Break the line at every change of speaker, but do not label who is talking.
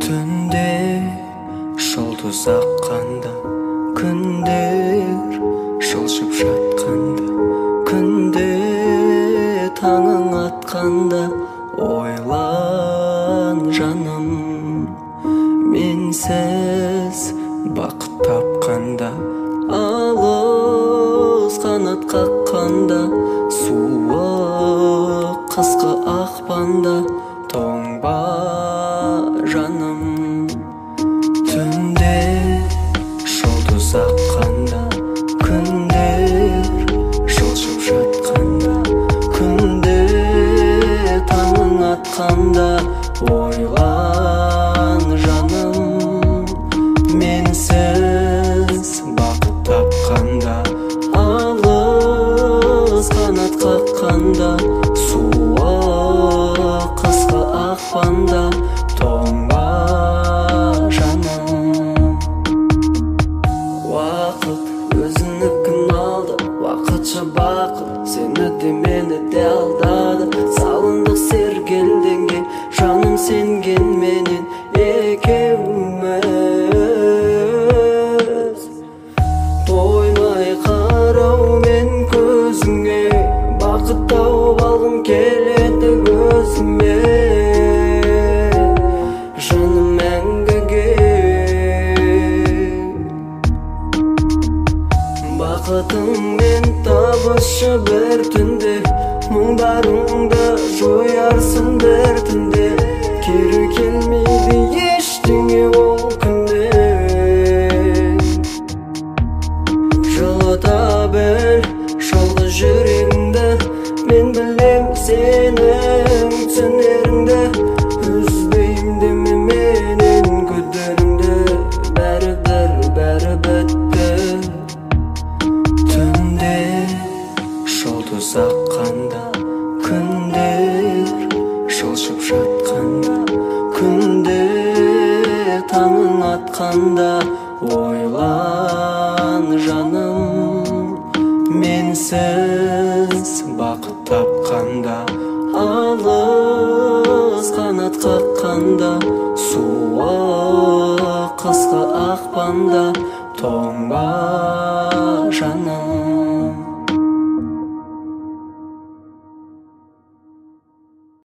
Түнде жұлдыз аққанда, күндер жылжып жатқанда, күнде таңың атқанда, ойлан жаным, менсіз бақыт тапқанда, алыс қанат қаққанда, суық қысқы ақпанда, тоңба жаным. Түнде жұлдыз аққанда, күндер жылжып жатқанда, күнде таңың атқанда, ойлан жаным, менсіз бақыт тапқанда, алыс қанат қаққанда, суық қысқы ақпанда, тоңба жаным. Уақыт өзінікін алды, уақытша бақыт сені де мені де алдады. Салындық сергелденге, жаным сенгенменен екеуміз. Тоймай қараумен көзіңе, бақыт тауып алғым келеді өзіме. Жаным мәңгіге бақытыңмен табысшы бір түнде, мұңдарыңды жоярсың бір түнде. Кері келмейді ештеңе ол күнде. Жылыта біл жалғыз жүрегіңді, мен білем сенің түсінеріңді. Үзбейм деме менен күдеріңді, бәрібір бәрі бітті. Түнде жұлдыз аққанда, күндер жылжып жатқанда, күнде таңың атқанда, ойлан жаным, менсіз бақыт тапқанда, алыс қанат қаққанда, суық қысқы ақпанда,